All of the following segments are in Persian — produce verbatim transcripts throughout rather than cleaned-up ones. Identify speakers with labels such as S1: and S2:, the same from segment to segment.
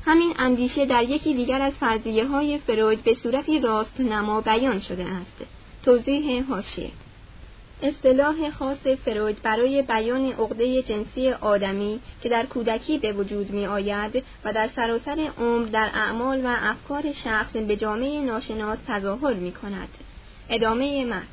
S1: همین اندیشه در یکی دیگر از فرضیه‌های فروید به صورتی راست‌نما بیان شده است. توضیح حاشیه: اصطلاح خاص فروید برای بیان عقده جنسی آدمی که در کودکی به وجود می آید و در سراسر عمر در اعمال و افکار شخص به جامعه ناشناس تظاهر می کند. ادامه متن: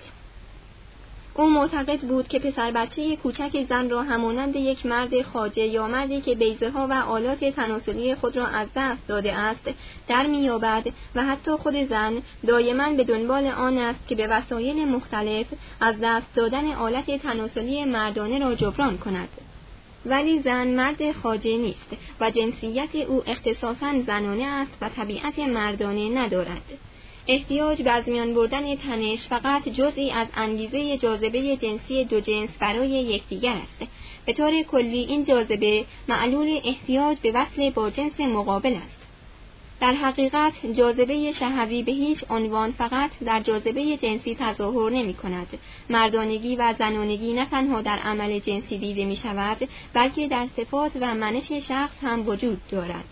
S1: او معتقد بود که پسر بچه کوچک زن را همانند یک مرد خواجه یا مردی که بیضه ها و آلات تناسلی خود را از دست داده است در می‌یابد و حتی خود زن دائما به دنبال آن است که به وسایل مختلف از دست دادن آلت تناسلی مردانه را جبران کند. ولی زن مرد خواجه نیست و جنسیت او اختصاصاً زنانه است و طبیعت مردانه ندارد. احتیاج به از میان بردن تنش فقط جزئی از انگیزه جاذبه جنسی دو جنس برای یکدیگر است. به طور کلی این جاذبه معلول احتیاج به وصل با جنس مقابل است. در حقیقت جاذبه شهوی به هیچ عنوان فقط در جاذبه جنسی تظاهر نمی کند. مردانگی و زنانگی نه تنها در عمل جنسی دیده می شود، بلکه در صفات و منش شخص هم وجود دارد.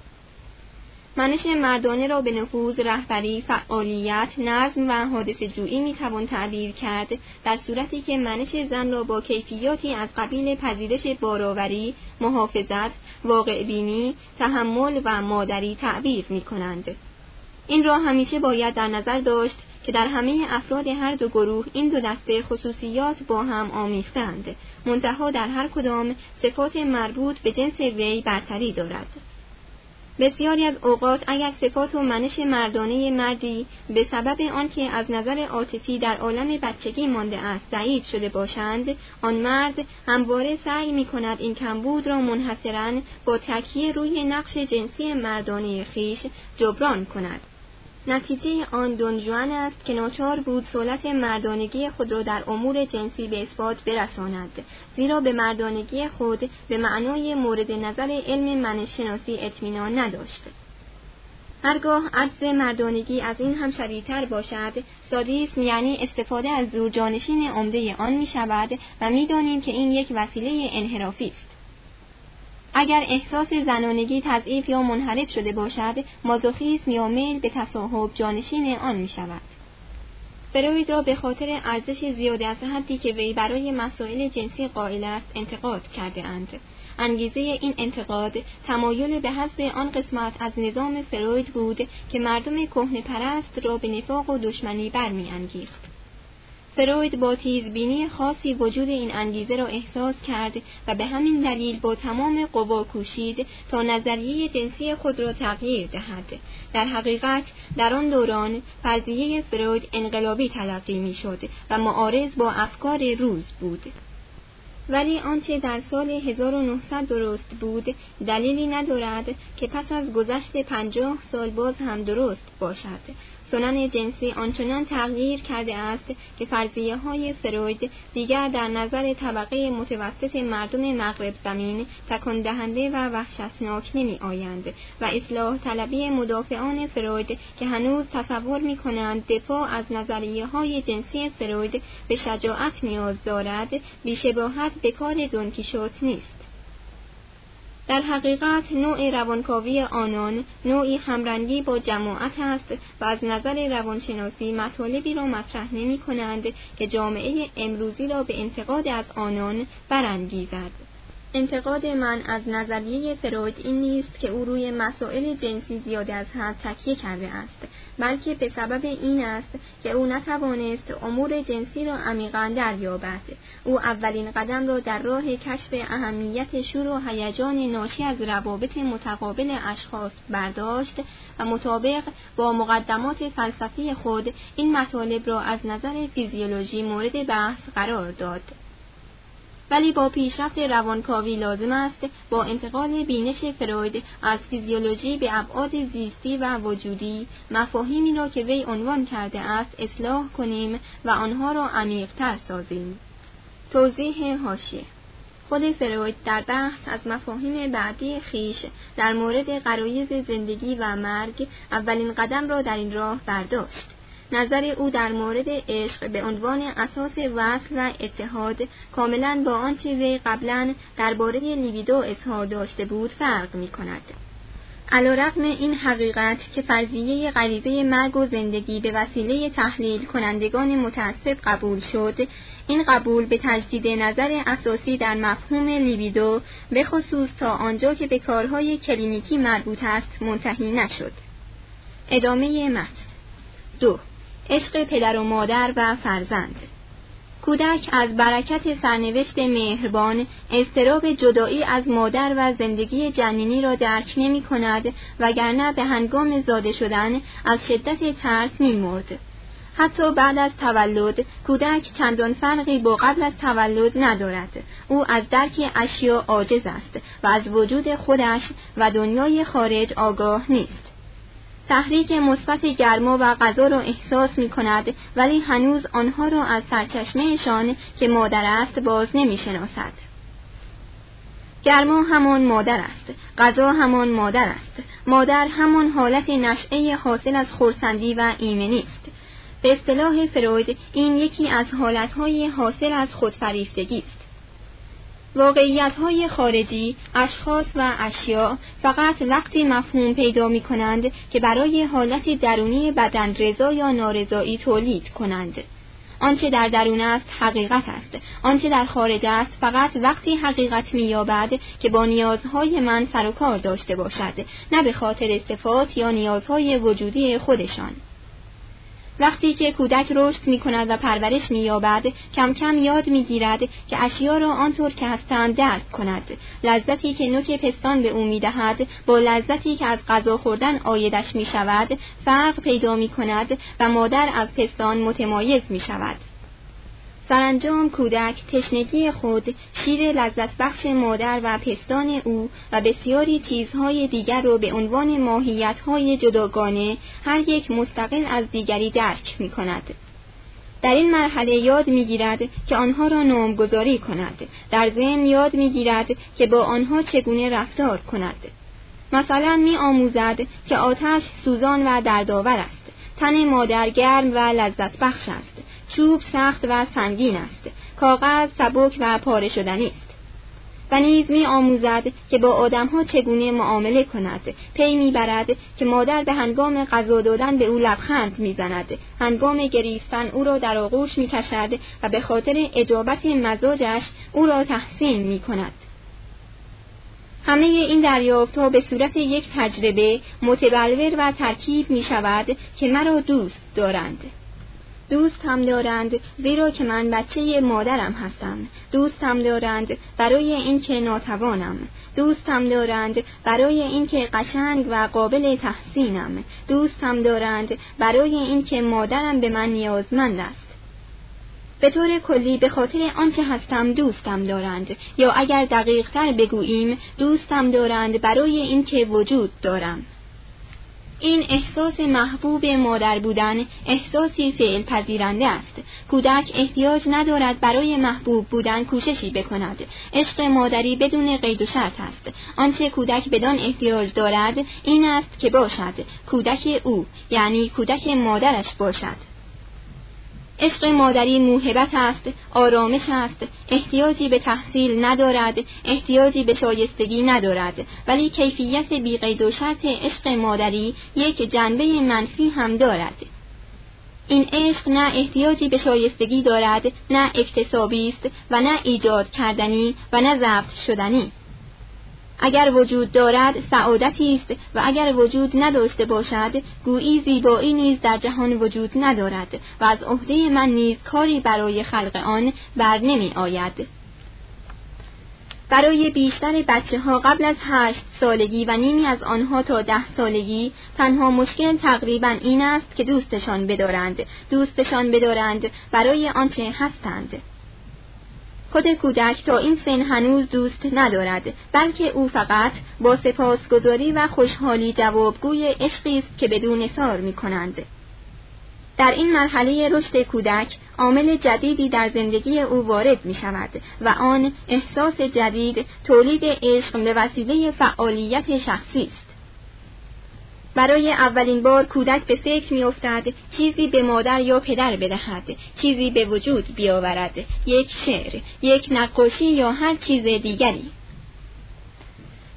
S1: منش مردانه را به نفوذ، رهبری، فعالیت، نظم و حادثه جویی می توان تعبیر کرد، در صورتی که منش زن را با کیفیاتی از قبیل پذیرش بارآوری، محافظت، واقع بینی، تحمل و مادری تعبیر می کنند. این را همیشه باید در نظر داشت که در همه افراد هر دو گروه این دو دسته خصوصیات با هم آمیختند، منتها در هر کدام صفات مربوط به جنس وی برتری دارد. بسیاری از اوقات اگر صفات و منش مردانه مردی به سبب آنکه از نظر عاطفی در عالم بچگی مانده است ضعیف شده باشند، آن مرد همواره سعی می‌کند این کمبود را منحصراً با تکیه روی نقش جنسی مردانه خویش جبران کند. نتیجه آن دون ژوان است که ناچار بود سلطت مردانگی خود را در امور جنسی به اثبات برساند، زیرا به مردانگی خود به معنای مورد نظر علم منش‌شناسی اطمینان نداشت. هرگاه عجز مردانگی از این هم شدیدتر باشد، سادیسم یعنی استفاده از زور جانشین عمده آن می شود و می دانیم که این یک وسیله انحرافی است. اگر احساس زنانگی تضعیف یا منحرف شده باشد، مازوخیسم یا میل به تصاحب جانشین آن می شود. فروید را به خاطر ارزش زیاد از حدی که وی برای مسائل جنسی قائل است انتقاد کرده اند. انگیزه این انتقاد تمایل به حذف آن قسمت از نظام فروید بود که مردم کهنه پرست را به نفاق و دشمنی برمی انگیخت. فروید با تیزبینی خاصی وجود این انگیزه را احساس کرد و به همین دلیل با تمام قوا کوشید تا نظریه جنسی خود را تغییر دهد. در حقیقت در آن دوران فرضیه فروید انقلابی تلقی می‌شد و معارض با افکار روز بود. ولی آنچه در سال هزار و نهصد درست بود دلیلی ندارد که پس از گذشت پنجاه سال باز هم درست باشد. سنن جنسی آنچنان تغییر کرده است که فرضیه های فروید دیگر در نظر طبقه متوسط مردم مغرب زمین تکان دهنده و وحشتناک نمی آیند و اصلاح طلبی مدافعان فروید که هنوز تصور می کنند دفاع از نظریه های جنسی فروید به شجاعت نیاز دارد، بی‌شباهت به کار دون کیشوت نیست. در حقیقت نوع روانکاوی آنان نوعی همرنگی با جماعت است و از نظر روانشناسی مطالبی را مطرح نمی کنند که جامعه امروزی را به انتقاد از آنان برانگیزد. انتقاد من از نظریه فروید این نیست که او روی مسائل جنسی زیاد از حد تکیه کرده است، بلکه به سبب این است که او نتوانست امور جنسی را عمیقاً دریابد. او اولین قدم را در راه کشف اهمیت شور و هیجان ناشی از روابط متقابل اشخاص برداشت و مطابق با مقدمات فلسفی خود این مطالب را از نظر فیزیولوژی مورد بحث قرار داد. ولی با پیشرفت روانکاوی لازم است با انتقال بینش فروید از فیزیولوژی به ابعاد زیستی و وجودی مفاهیمی را که وی عنوان کرده است اصلاح کنیم و آنها را عمیق‌تر سازیم. توضیح حاشیه: خود فروید در بحث از مفاهیم بعدی خویش در مورد غرایز زندگی و مرگ اولین قدم را در این راه برداشت. نظر او در مورد عشق به عنوان اساس وصل و اتحاد کاملاً با آنچه وی قبلاً درباره لیبیدو اظهار داشته بود فرق می‌کند. علیرغم این حقیقت که فرضیه غریزه مرگ و زندگی به وسیله تحلیل کنندگان متعصب قبول شد، این قبول به تجدید نظر اساسی در مفهوم لیبیدو به خصوص تا آنجا که به کارهای کلینیکی مربوط است منتهی نشد. ادامه متن. دو. عشق پدر و مادر و فرزند. کودک از برکت سرنوشت مهربان اضطراب جدایی از مادر و زندگی جنینی را درک نمی کند، وگرنه به هنگام زاده شدن از شدت ترس می مرد. حتی بعد از تولد کودک چندان فرقی با قبل از تولد ندارد. او از درک اشیا عاجز است و از وجود خودش و دنیای خارج آگاه نیست. تحریک مثبت گرما و غذا را احساس می کند، ولی هنوز آنها را از سرچشمهشان که مادر است باز نمی شناسد. گرما همان مادر است، غذا همان مادر است، مادر همان حالت نشأه حاصل از خرسندی و ایمنی است. به اصطلاح فروید این یکی از حالتهای حاصل از خودفریفتگی است. واقعیت‌های خارجی، اشخاص و اشیاء فقط وقتی مفهوم پیدا می‌کنند که برای حالت درونی بدن رضا یا نارضایی تولید کنند. آنچه در درون است حقیقت است، آنچه در خارج است فقط وقتی حقیقت می‌یابد که با نیازهای من سر و کار داشته باشد، نه به خاطر صفات یا نیازهای وجودی خودشان. وقتی که کودک رشد می کند و پرورش می یابد، کم کم یاد می گیرد که اشیا را آنطور که هستند درک کند. لذتی که نوک پستان به او می دهد با لذتی که از غذا خوردن عایدش می شود فرق پیدا می کند و مادر از پستان متمایز می شود. سرانجام کودک تشنگی خود، شیر لذت بخش مادر و پستان او و بسیاری چیزهای دیگر را به عنوان ماهیت‌های جداگانه هر یک مستقل از دیگری درک می کند. در این مرحله یاد می گیرد که آنها را نامگذاری کند. در ذهن یاد می گیرد که با آنها چگونه رفتار کند. مثلا می آموزد که آتش سوزان و دردآور است. تن مادر گرم و لذت بخش است. چوب سخت و سنگین است. کاغذ سبک و پاره شدنی است. و نیز می آموزد که با آدمها چگونه معامله کند. پی می برد که مادر به هنگام غذا دادن به او لبخند می زند. هنگام گریستن او را در آغوش می کشد و به خاطر اجابت مزاجش او را تحسین می کند. همه این دریافت‌ها به صورت یک تجربه متبلور و ترکیب می شود که مرا دوست دارند. دوست هم دارند زیرا که من بچه مادرم هستم. دوست هم دارند برای اینکه ناتوانم. دوست هم دارند برای اینکه قشنگ و قابل تحسینم. دوست هم دارند برای اینکه مادرم به من نیازمند است. به طور کلی به خاطر آنچه هستم دوستم دارند، یا اگر دقیق تر بگوییم دوستم دارند برای اینکه وجود دارم. این احساس محبوب مادر بودن احساسی فعل پذیرنده است. کودک احتیاج ندارد برای محبوب بودن کوششی بکند. عشق مادری بدون قید و شرط است. آنچه کودک بدان احتیاج دارد این است که باشد کودک او، یعنی کودک مادرش باشد. عشق مادری موهبت است، آرامش است، احتیاجی به تحصیل ندارد، احتیاجی به شایستگی ندارد، ولی کیفیت بی قید و شرط عشق مادری یک جنبه منفی هم دارد. این عشق نه احتیاجی به شایستگی دارد، نه اکتسابی است و نه ایجاد کردنی و نه ضبط شدنی. اگر وجود دارد سعادتی است و اگر وجود نداشته باشد گویی زیبایی نیز در جهان وجود ندارد و از عهده من نیز کاری برای خلق آن بر نمی آید. برای بیشتر بچه ها قبل از هشت سالگی و نیمی از آنها تا ده سالگی تنها مشکل تقریبا این است که دوستشان بدارند، دوستشان بدارند برای آنچه هستند. خود کودک تا این سن هنوز دوست ندارد، بلکه او فقط با سپاسگزاری و خوشحالی جوابگوی عشقی است که بدون اصرار می‌کنند. در این مرحله رشد کودک عامل جدیدی در زندگی او وارد می‌شود و آن احساس جدید تولید عشق به وسیله فعالیت شخصی است. برای اولین بار کودک به فکر می‌افتد چیزی به مادر یا پدر بدهد، چیزی به وجود بیاورد، یک شعر، یک نقاشی یا هر چیز دیگری.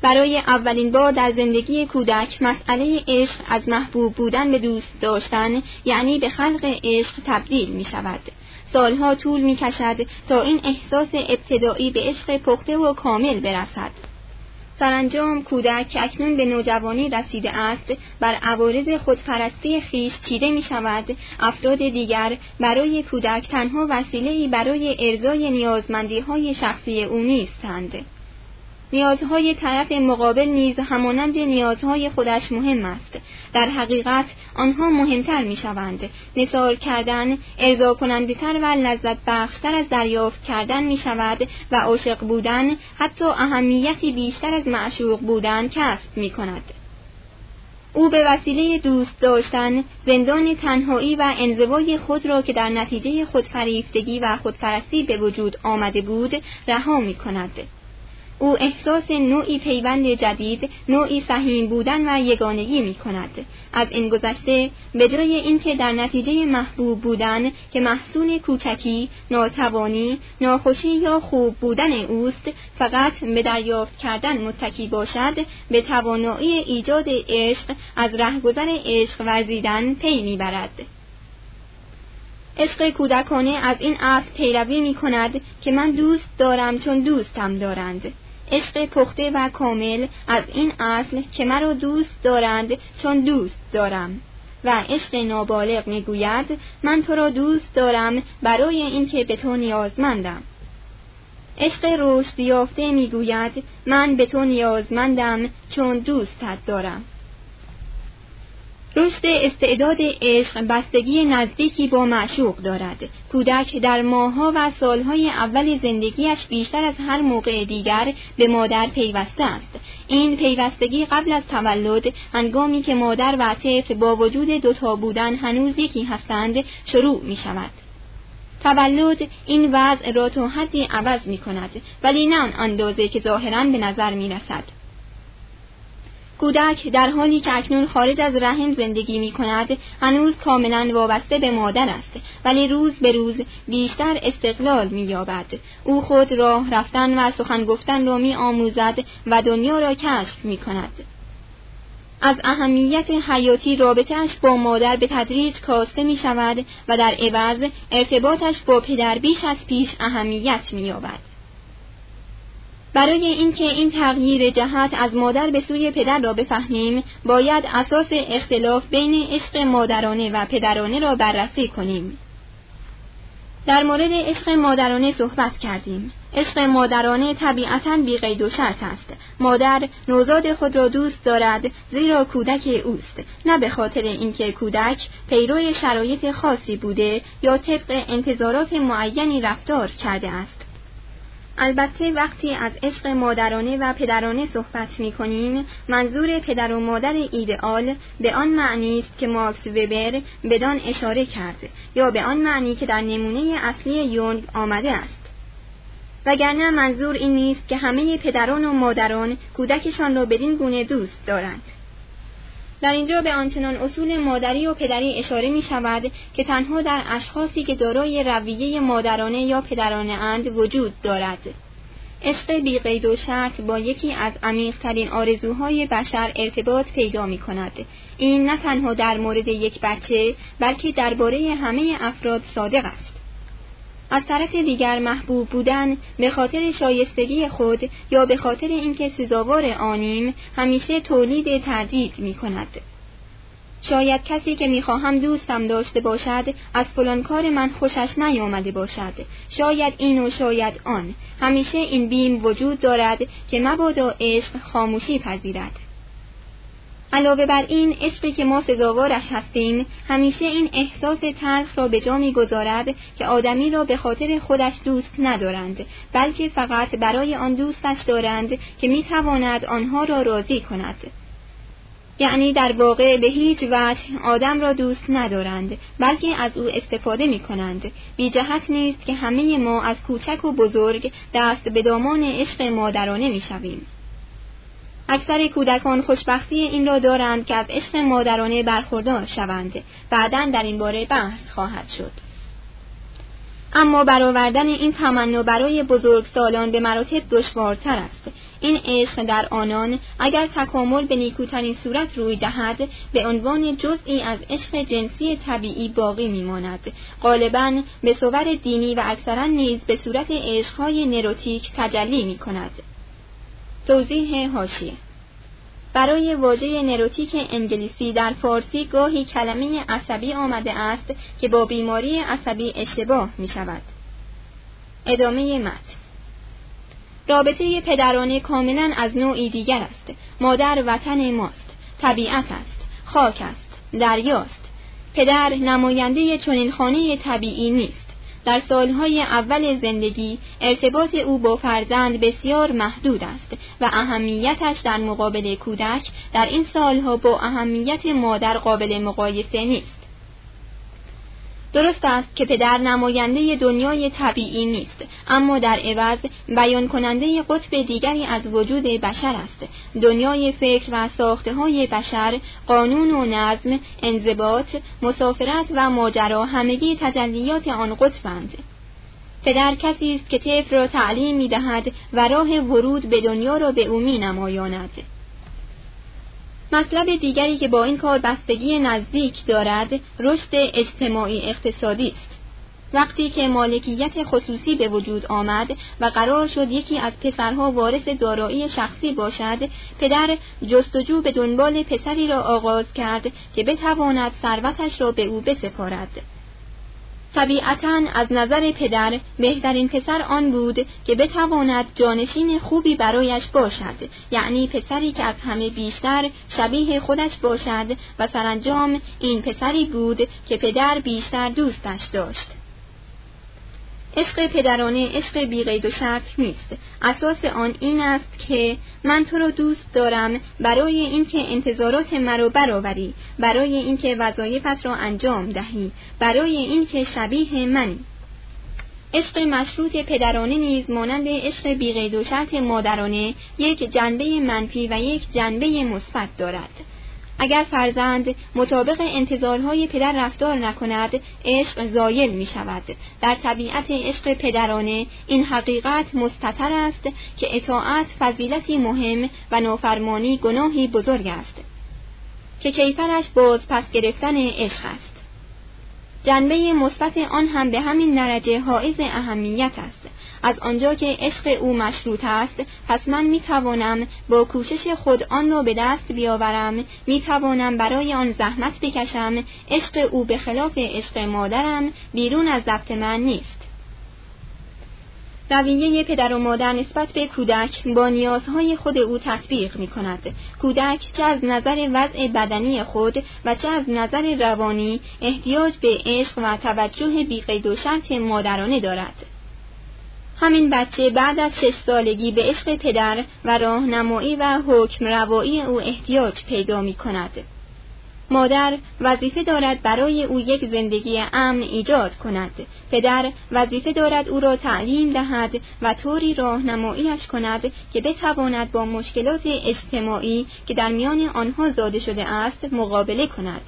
S1: برای اولین بار در زندگی کودک مسئله عشق از محبوب بودن به دوست داشتن یعنی به خلق عشق تبدیل می شود. سالها طول می کشد تا این احساس ابتدایی به عشق پخته و کامل برسد. سرانجام کودک که اکنون به نوجوانی رسیده است بر عوارض خودپرستی خویش چیده می شود. افراد دیگر برای کودک تنها وسیله‌ای برای ارضای نیازمندی‌های شخصی او نیستند. نیازهای طرف مقابل نیز همانند نیازهای خودش مهم است. در حقیقت آنها مهمتر می شوند. نثار کردن ارضا کننده تر و لذت بخشتر از دریافت کردن می شود و عاشق بودن حتی اهمیتی بیشتر از معشوق بودن کسب می کند. او به وسیله دوست داشتن زندان تنهایی و انزوای خود را که در نتیجه خودفریفتگی و خودپرستی به وجود آمده بود رها می کند. او احساس نوعی پیوند جدید، نوعی سهیم بودن و یگانگی می کند. از این گذشته به جای اینکه در نتیجه محبوب بودن که محصول کوچکی، ناتوانی، ناخوشی یا خوب بودن اوست فقط به دریافت کردن متکی باشد، به توانایی ایجاد عشق از رهگذر عشق ورزیدن پی می برد. عشق کودکانه از این اصل پیروی می کند که من دوست دارم چون دوستم دارند. عشق پخته و کامل از این اصل که مرا دوست دارند چون دوست دارم و عشق نابالغ می گوید من تو را دوست دارم برای اینکه به تو نیازمندم. عشق رشد یافته می گوید من به تو نیازمندم چون دوستت دارم. رشد استعداد عشق بستگی نزدیکی با معشوق دارد. کودک در ماه‌ها و سالهای اول زندگیش بیشتر از هر موقع دیگر به مادر پیوسته است. این پیوستگی قبل از تولد، هنگامی که مادر و طفل با وجود دوتا بودن هنوز یکی هستند، شروع می شود. تولد این وضع را تا حدی عوض می کند، ولی نه آن اندازه که ظاهراً به نظر می رسد. کودک در حالی که اکنون خارج از رحم زندگی می کند هنوز کاملا وابسته به مادر است، ولی روز به روز بیشتر استقلال می یابد. او خود راه رفتن و سخن گفتن را می آموزد و دنیا را کشف می کند. از اهمیت حیاتی رابطه‌اش با مادر به تدریج کاسته می شود و در عوض ارتباطش با پدر بیش از پیش اهمیت می یابد. برای اینکه این تغییر جهت از مادر به سوی پدر را بفهمیم، باید اساس اختلاف بین عشق مادرانه و پدرانه را بررسی کنیم. در مورد عشق مادرانه صحبت کردیم. عشق مادرانه طبیعتاً بی قید و شرط است. مادر نوزاد خود را دوست دارد زیرا کودک اوست، نه به خاطر اینکه کودک پیرو شرایط خاصی بوده یا طبق انتظارات معینی رفتار کرده است. البته وقتی از عشق مادرانه و پدرانه صحبت می کنیم، منظور پدر و مادر ایدئال به آن معنی است که ماکس وبر بدان اشاره کرد، یا به آن معنی که در نمونه اصلی یونگ آمده است. وگرنه منظور این نیست که همه پدران و مادران کودکشان را بدین گونه دوست دارند. در اینجا به آنچنان اصول مادری و پدری اشاره می شود که تنها در اشخاصی که دارای رویه مادرانه یا پدرانه اند وجود دارد. عشق بی قید و شرط با یکی از عمیق‌ترین آرزوهای بشر ارتباط پیدا می کند. این نه تنها در مورد یک بچه بلکه درباره همه افراد صادق است. از طرف دیگر محبوب بودن به خاطر شایستگی خود یا به خاطر اینکه سزاوار آنیم همیشه تولید تردید می کند. شاید کسی که میخواهم دوستم داشته باشد از فلان کار من خوشش نیامده باشد، شاید این و شاید آن. همیشه این بیم وجود دارد که مبادا عشق خاموشی پذیرد. علاوه بر این، عشقی که ما سزاوارش هستیم همیشه این احساس تلخ را به جا می‌گذارد که آدمی را به خاطر خودش دوست ندارند، بلکه فقط برای آن دوستش دارند که می‌تواند آنها را راضی کند. یعنی در واقع به هیچ وجه آدم را دوست ندارند، بلکه از او استفاده می‌کنند. بی جهت نیست که همه ما از کوچک و بزرگ دست به دامان عشق مادرانه می‌شویم. اکثر کودکان خوشبختی این را دارند که از عشق مادرانه برخوردار شوند. بعداً در این باره بحث خواهد شد. اما برآوردن این تمنا برای بزرگسالان به مراتب دشوارتر است. این عشق در آنان اگر تکامل به نیکوترین صورت روی دهد به عنوان جزئی از عشق جنسی طبیعی باقی میماند، غالباً به صور دینی و اکثراً نیز به صورت عشق‌های نروتیک تجلی می‌کند. توضیح حاشیه: برای واژه نروتیک انگلیسی در فارسی گاهی کلمه عصبی آمده است که با بیماری عصبی اشتباه می شود. ادامه متن: رابطه پدرانه کاملا از نوعی دیگر است. مادر وطن ماست، طبیعت است، خاک است، دریاست. پدر نماینده چنین خانه طبیعی نیست. در سالهای اول زندگی ارتباط او با فرزند بسیار محدود است و اهمیتش در مقابل کودک در این سالها با اهمیت مادر قابل مقایسه نیست. درست است که پدر نماینده دنیای طبیعی نیست، اما در عوض بیان کننده قطب دیگری از وجود بشر است. دنیای فکر و ساخته‌های بشر، قانون و نظم، انضباط، مسافرت و ماجرا همگی تجلیات آن قطبند. پدر کسی است که طفل را تعلیم می‌دهد و راه ورود به دنیا را به او می‌نمایاند. مطلب دیگری که با این کار بستگی نزدیک دارد، رشد اجتماعی اقتصادی است. وقتی که مالکیت خصوصی به وجود آمد و قرار شد یکی از پسرها وارث دارایی شخصی باشد، پدر جستجو به دنبال پسری را آغاز کرد که بتواند ثروتش را به او بسپارد. طبیعتاً از نظر پدر بهترین پسر آن بود که بتواند جانشین خوبی برایش باشد، یعنی پسری که از همه بیشتر شبیه خودش باشد و سرانجام این پسری بود که پدر بیشتر دوستش داشت. عشق پدرانه عشق بی قید و شرط نیست. اساس آن این است که من تو را دوست دارم برای اینکه انتظارات مرا برآوری، برای اینکه وظایفت را انجام دهی، برای اینکه شبیه منی. عشق مشروط پدرانه نیز مانند عشق بی قید و شرط مادرانه یک جنبه منفی و یک جنبه مثبت دارد. اگر فرزند مطابق انتظارهای پدر رفتار نکند، عشق زایل می شود. در طبیعت عشق پدرانه این حقیقت مستتر است که اطاعت فضیلتی مهم و نافرمانی گناهی بزرگ است که کیفرش باز پس گرفتن عشق است. جنبه مثبت آن هم به همین درجه حائز اهمیت است. از آنجا که عشق او مشروط است، پس من می توانم با کوشش خود آن را به دست بیاورم، می توانم برای آن زحمت بکشم. عشق او به خلاف عشق مادرم بیرون از ضبط من نیست. رویه پدر و مادر نسبت به کودک با نیازهای خود او تطبیق می کند. کودک چه از نظر وضع بدنی خود و چه از نظر روانی احتیاج به عشق و توجه بی قید و شرط مادرانه دارد. همین بچه بعد از شش سالگی به عشق پدر و راهنمایی و حکم روایی او احتیاج پیدا می کند. مادر وظیفه دارد برای او یک زندگی امن ایجاد کند. پدر وظیفه دارد او را تعلیم دهد و طوری راهنماییش کند که بتواند با مشکلات اجتماعی که در میان آنها زاده شده است مقابله کند.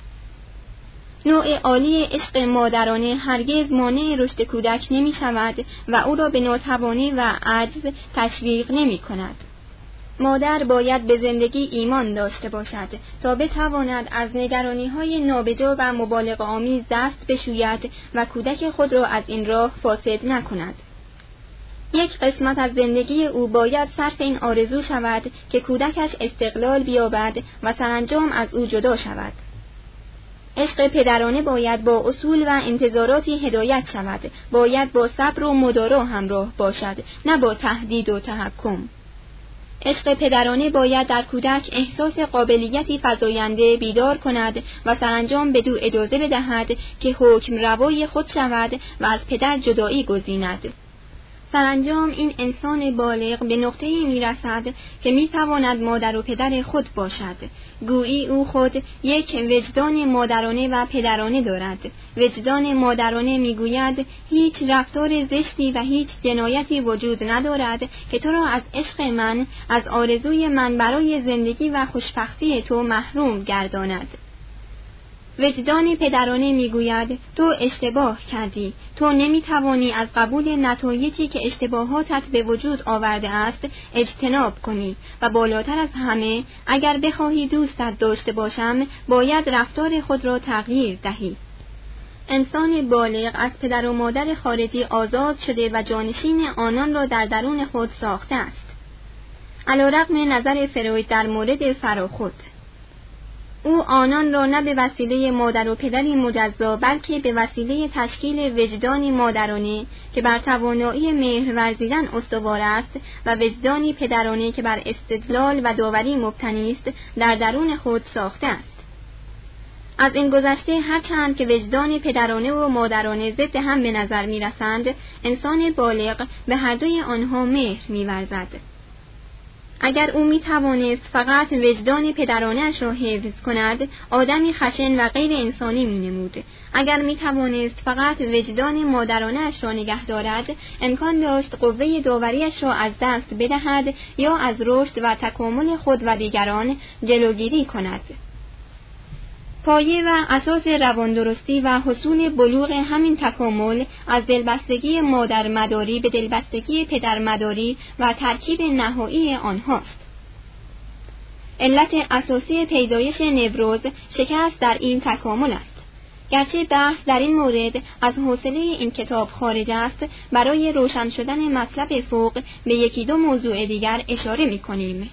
S1: نوع عالی عشق مادرانه هرگز مانع رشد کودک نمی شود و او را به ناتوانی و عجز تشویق نمی کند. مادر باید به زندگی ایمان داشته باشد تا بتواند از نگرانی‌های نابجا و مبالغه آمیز دست بشوید و کودک خود را از این راه فاسد نکند. یک قسمت از زندگی او باید صرف این آرزو شود که کودکش استقلال بیابد و سرانجام از او جدا شود. عشق پدرانه باید با اصول و انتظاراتی هدایت شود، باید با صبر و مدارا همراه باشد، نه با تهدید و تحکم. عشق پدرانه باید در کودک احساس قابلیتی فزاینده بیدار کند و سرانجام بدو اجازه بدهد که حکم روای خود شود و از پدر جدایی گزیند. سرانجام این انسان بالغ به نقطه‌ای می‌رسد که می‌تواند مادر و پدر خود باشد. گویی او خود یک وجدان مادرانه و پدرانه دارد. وجدان مادرانه می‌گوید هیچ رفتار زشتی و هیچ جنایتی وجود ندارد که تو را از عشق من، از آرزوی من برای زندگی و خوشبختی تو محروم گرداند. وجدان پدرانه میگوید تو اشتباه کردی، تو نمیتوانی از قبول نتایجی که اشتباهاتت به وجود آورده است اجتناب کنی و بالاتر از همه اگر بخواهی دوستت داشته باشم باید رفتار خود را تغییر دهی. انسان بالغ از پدر و مادر خارجی آزاد شده و جانشین آنان را در درون خود ساخته است. علیرغم نظر فروید در مورد فراخود، او آنان را نه به وسیله مادر و پدری مجزا بلکه به وسیله تشکیل وجدانی مادرانه که بر توانایی مهر ورزیدن استوار است و وجدانی پدرانه که بر استدلال و داوری مبتنی است در درون خود ساخته است. از این گذشته هرچند که وجدان پدرانه و مادرانه ضد هم به نظر می رسند، انسان بالغ به هر دوی آنها مهر می ورزد. اگر او می توانست فقط وجدان پدرانه‌اش را حفظ کند، آدمی خشن و غیر انسانی می نمود. اگر می توانست فقط وجدان مادرانه‌اش را نگه دارد، امکان داشت قوه داوریش را از دست بدهد یا از رشد و تکامل خود و دیگران جلوگیری کند. پایه و اساس رواندرستی و حصول بلوغ همین تکامل از دلبستگی مادر مداری به دلبستگی پدر مداری و ترکیب نهایی آنهاست. علت اساسی پیدایش نوروز شکست در این تکامل است. گرچه بحث در این مورد از حوصله این کتاب خارج است، برای روشن شدن مطلب فوق به یکی دو موضوع دیگر اشاره می‌کنیم.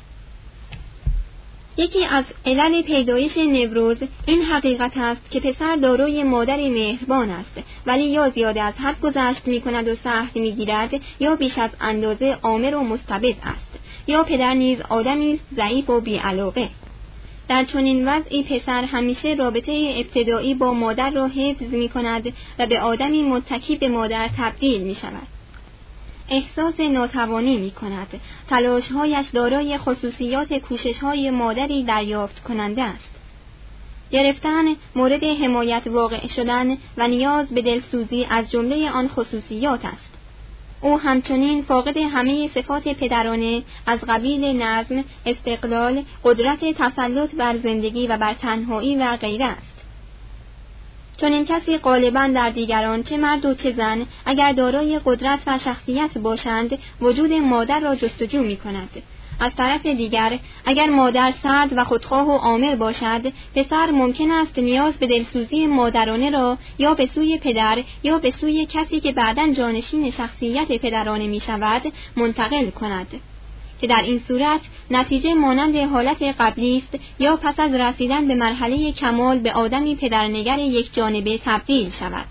S1: یکی از علل پیدایش نوروز این حقیقت است که پسر داروی مادری مهربان است، ولی یا زیاده از حد گذشت می کند و سخت می گیرد یا بیش از اندازه آمر و مستبد است، یا پدر نیز آدمی است ضعیف و بی‌علاقه. در چنین وضعی پسر همیشه رابطه ابتدایی با مادر را حفظ می کند و به آدمی متکی به مادر تبدیل می شود. احساس ناتوانی می کند. تلاش‌هایش دارای خصوصیات کوشش‌های مادری دریافت کننده است. گرفتن، مورد حمایت واقع شدن و نیاز به دلسوزی از جمله آن خصوصیات است. او همچنین فاقد همه صفات پدرانه از قبیل نظم، استقلال، قدرت تسلط بر زندگی و بر تنهایی و غیره است. چون این کسی غالباً در دیگران چه مرد و چه زن اگر دارای قدرت و شخصیت باشند وجود مادر را جستجو می کند. از طرف دیگر اگر مادر سرد و خودخواه و آمر باشد، پسر ممکن است نیاز به دلسوزی مادرانه را یا به سوی پدر یا به سوی کسی که بعداً جانشین شخصیت پدرانه می شود منتقل کند، که در این صورت نتیجه مانند حالت قبلی است یا پس از رسیدن به مرحله کمال به آدمی پدرنگر یک جانبه تبدیل شود.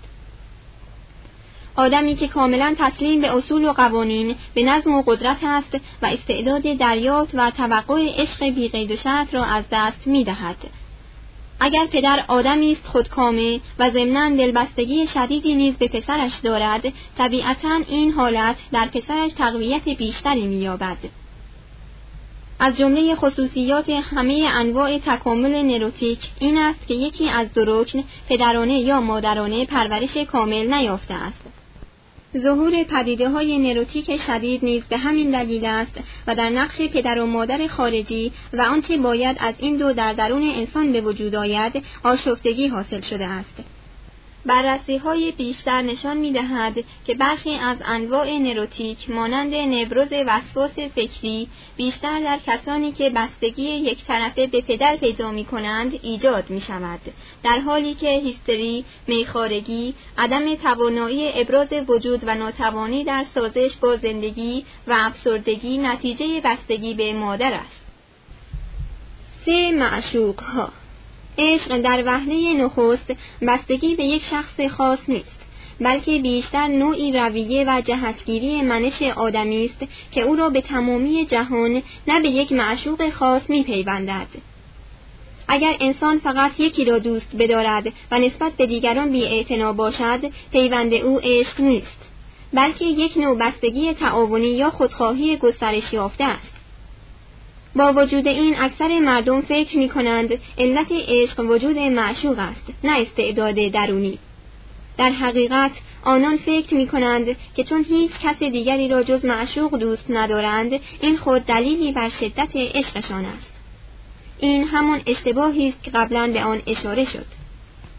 S1: آدمی که کاملا تسلیم به اصول و قوانین، به نظم و قدرت است و استعداد دریافت و توقع عشق بی‌قید و شرط را از دست می‌دهد. اگر پدر آدمی است خودکامه و ضمناً دلبستگی شدیدی نیز به پسرش دارد، طبیعتاً این حالت در پسرش تقویت بیشتری می‌یابد. از جمله خصوصیات همه انواع تکامل نروتیک این است که یکی از دو رکن، پدرانه یا مادرانه، پرورش کامل نیافته است. ظهور پدیده‌های نروتیک شدید نیز به همین دلیل است و در نقش پدر و مادر خارجی و آنچه باید از این دو در درون انسان به وجود آید آشفتگی حاصل شده است. بررسی‌های بیشتر نشان می‌دهد که برخی از انواع نروتیک مانند نوروز وسواس فکری بیشتر در کسانی که بستگی یک طرفه به پدر پیدا می‌کنند ایجاد می‌شود، در حالی که هیستری، میخوارگی، عدم توانایی ابراز وجود و ناتوانی در سازش با زندگی و افسردگی نتیجه بستگی به مادر است. سه معشوق‌ها. عشق در وهله نخست بستگی به یک شخص خاص نیست، بلکه بیشتر نوعی رویه و جهتگیری منش آدمی است که او را به تمامی جهان نه به یک معشوق خاص می‌پیوندد. اگر انسان فقط یکی را دوست بدارد و نسبت به دیگران بی‌اعتنا باشد، پیوند او عشق نیست، بلکه یک نوع بستگی تعاونی یا خودخواهی گسترش یافته است. با وجود این اکثر مردم فکر می کنند علت عشق وجود معشوق است، نه استعداد درونی. در حقیقت آنان فکر می کنند که چون هیچ کس دیگری را جز معشوق دوست ندارند، این خود دلیلی بر شدت عشقشان است. این همان اشتباهی است که قبلا به آن اشاره شد.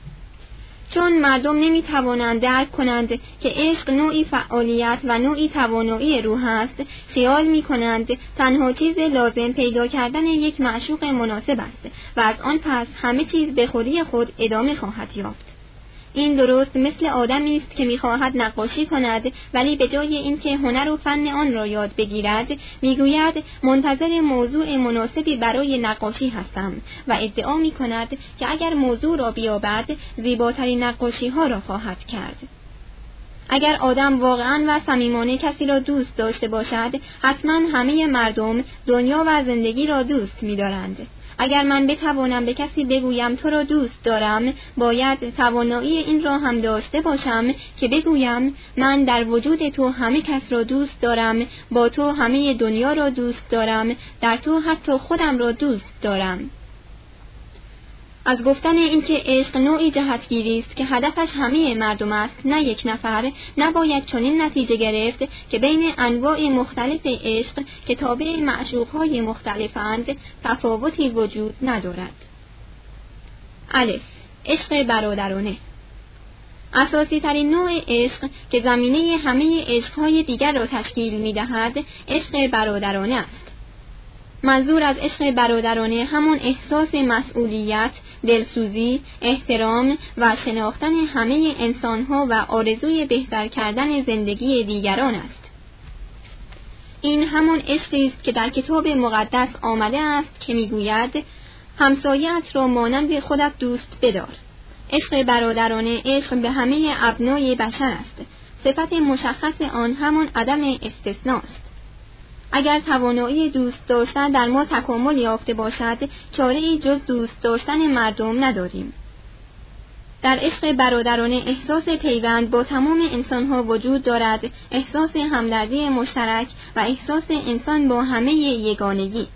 S1: چون مردم نمی توانند درک کنند که عشق نوعی فعالیت و نوعی توانایی روح است، خیال می کنند تنها چیز لازم پیدا کردن یک معشوق مناسب است و از آن پس همه چیز به خودی خود ادامه خواهد یافت. این درست مثل آدمی است که می‌خواهد نقاشی کند، ولی به جای اینکه هنر و فن آن را یاد بگیرد، می‌گوید منتظر موضوع مناسبی برای نقاشی هستم و ادعا می‌کند که اگر موضوع را بیابد، زیباترین نقاشی‌ها را خواهد کرد. اگر آدم واقعاً و صمیمانه کسی را دوست داشته باشد، حتماً همه مردم دنیا و زندگی را دوست می‌دارند. اگر من بتوانم به کسی بگویم تو را دوست دارم، باید توانایی این را هم داشته باشم که بگویم من در وجود تو همه کس را دوست دارم، با تو همه دنیا را دوست دارم، در تو حتی خودم را دوست دارم. از گفتن اینکه عشق نوعی جهتگیری است که هدفش همه مردم است، نه یک نفر، نباید چنین نتیجه گرفت که بین انواع مختلف عشق که تابع معشوق‌های مختلفند تفاوتی وجود ندارد. الف. عشق برادرانه. اساسی ترین نوع عشق که زمینه همه عشق‌های دیگر را تشکیل می‌دهد، عشق برادرانه است. منظور از عشق برادرانه همون احساس مسئولیت، دلسوزی، احترام و شناختن همه انسانها و آرزوی بهتر کردن زندگی دیگران است. این همون عشقی است که در کتاب مقدس آمده است که میگوید همسایه‌ات را مانند خودت دوست بدار. عشق برادرانه عشق به همه ابنای بشر است. صفت مشخص آن همون عدم استثناست. اگر توانایی دوست داشتن در ما تکامل یافته باشد، چاره‌ای جز دوست داشتن مردم نداریم. در عشق برادرانه احساس پیوند با تمام انسانها وجود دارد، احساس همدردی مشترک و احساس انسان با همه یگانگی.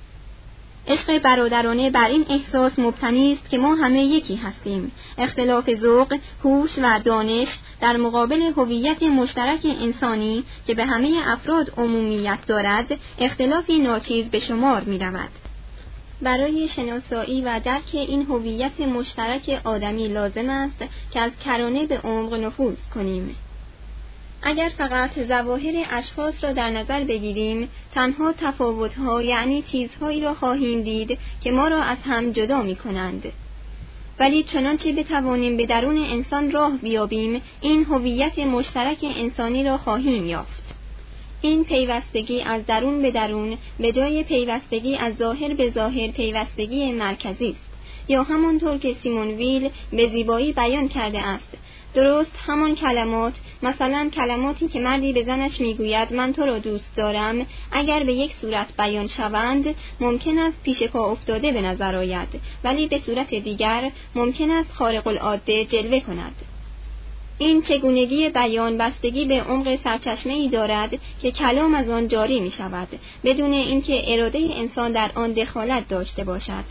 S1: عشق برادرانه بر این احساس مبتنی است که ما همه یکی هستیم. اختلاف ذوق، هوش و دانش در مقابل هویت مشترک انسانی که به همه افراد عمومیت دارد، اختلافی ناچیز به شمار می رود. برای شناسایی و درک این هویت مشترک آدمی لازم است که از کرانه به عمق نفوذ کنیم. اگر فقط ظواهر اشخاص را در نظر بگیریم، تنها تفاوت‌ها یعنی چیزهایی را خواهیم دید که ما را از هم جدا می‌کنند. ولی چنانچه بتوانیم به درون انسان راه بیابیم، این هویت مشترک انسانی را خواهیم یافت. این پیوستگی از درون به درون به جای پیوستگی از ظاهر به ظاهر پیوستگی مرکزی است، یا همانطور که سیمون ویل به زیبایی بیان کرده است، درست همان کلمات، مثلا کلماتی که مردی به زنش میگوید من تو را دوست دارم، اگر به یک صورت بیان شوند ممکن است پیش پا افتاده به نظر آید، ولی به صورت دیگر ممکن است خارق العاده جلوه کند. این چگونگی بیان بستگی به عمق سرچشمه‌ای دارد که کلام از آن جاری می شود، بدون اینکه اراده انسان در آن دخالت داشته باشد.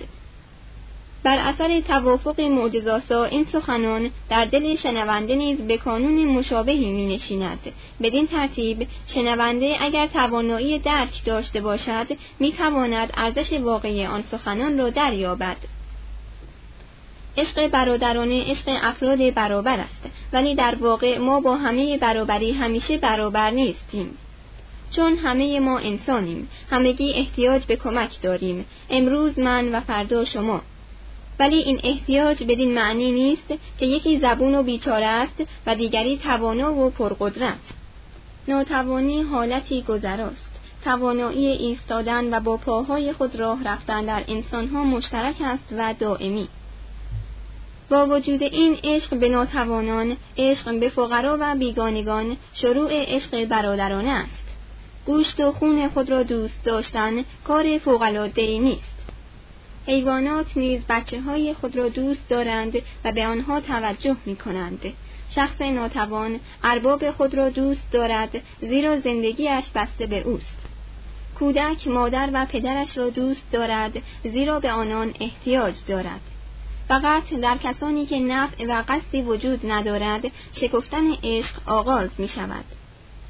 S1: بر اثر توافق معجزه‌آسا این سخنان در دل شنونده نیز به کانون مشابهی می نشیند. بدین ترتیب شنونده اگر توانایی درک داشته باشد می تواند ارزش واقعی آن سخنان را دریابد. عشق برادرانه عشق افراد برابر است، ولی در واقع ما با همه برابری همیشه برابر نیستیم. چون همه ما انسانیم، همگی احتیاج به کمک داریم، امروز من و فردا شما. ولی این احتیاج بدین معنی نیست که یکی زبون و بیچاره است و دیگری توانا و پرقدرت. ناتوانی حالتی گذراست. توانایی ایستادن و با پاهای خود راه رفتن در انسانها مشترک است و دائمی. با وجود این عشق به ناتوانان، عشق به فقرا و بیگانگان، شروع عشق برادرانه است. گوشت و خون خود را دوست داشتن کار فوق‌العاده‌ای نیست. حیوانات نیز بچه‌های خود را دوست دارند و به آنها توجه می‌کنند. شخص ناتوان ارباب خود را دوست دارد، زیرا زندگیش بسته به اوست. کودک مادر و پدرش را دوست دارد، زیرا به آنان احتیاج دارد. فقط در کسانی که نفع و قصدی وجود ندارد، شکفتن عشق آغاز می شود.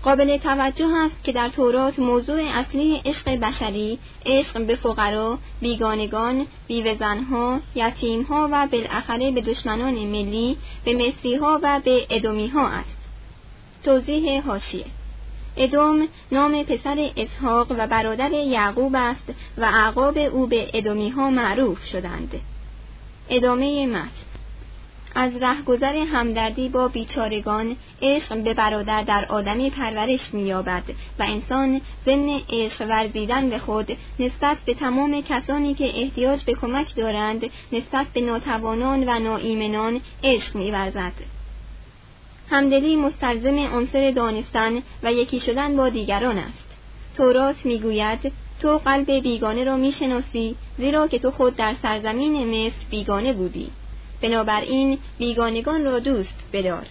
S1: قابل توجه است که در تورات موضوع اصلی عشق بشری، عشق به فقرا، بیگانگان، بیوه زنها، یتیمها و بالاخره به دشمنان ملی، به مصریها و به ادومیها است. توضیح حاشیه: ادوم نام پسر اسحاق و برادر یعقوب است و اعقاب او به ادومیها معروف شدند. ادامه متن: از رهگذر همدردی با بیچارگان، عشق به برادر در آدمی پرورش می‌یابد و انسان ضمن عشق ورزیدن به خود نسبت به تمام کسانی که احتیاج به کمک دارند، نسبت به ناتوانان و ناایمنان عشق می‌ورزد. همدلی مستلزم عنصر دانستن و یکی شدن با دیگران است. تورات می‌گوید تو قلب بیگانه را می‌شناسی، زیرا که تو خود در سرزمین مصر بیگانه بودی. بنابراین بیگانگان را دوست بدار.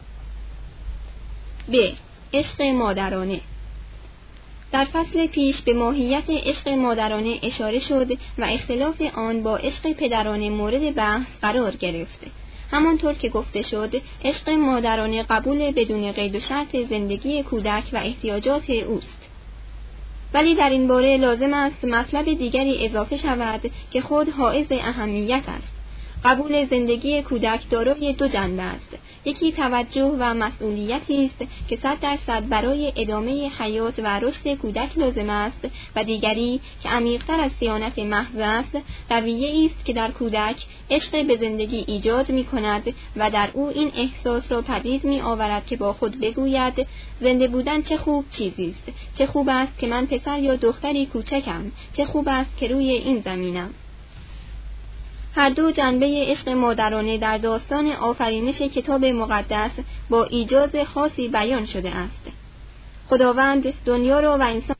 S1: ب. عشق مادرانه. در فصل پیش به ماهیت عشق مادرانه اشاره شد و اختلاف آن با عشق پدرانه مورد بحث قرار گرفت. همانطور که گفته شد، عشق مادرانه قبول بدون قید و شرط زندگی کودک و احتیاجات اوست. ولی در این باره لازم است مطلب دیگری اضافه شود که خود حائز اهمیت است. قبول زندگی کودک دارای دو جنبه است. یکی توجه و مسئولیتی است که صد درصد برای ادامه حیات و رشد کودک لازم است و دیگری که عمیق‌تر از صیانت محض است، رویه‌ای است که در کودک عشق به زندگی ایجاد می‌کند و در او این احساس را پدید می‌آورد که با خود بگوید زنده بودن چه خوب چیزی است، چه خوب است که من پسر یا دختری کوچکم، چه خوب است که روی این زمینم. هر دو جنبه عشق مادرانه در داستان آفرینش کتاب مقدس با ایجاز خاصی بیان شده است. خداوند دنیا را و انسان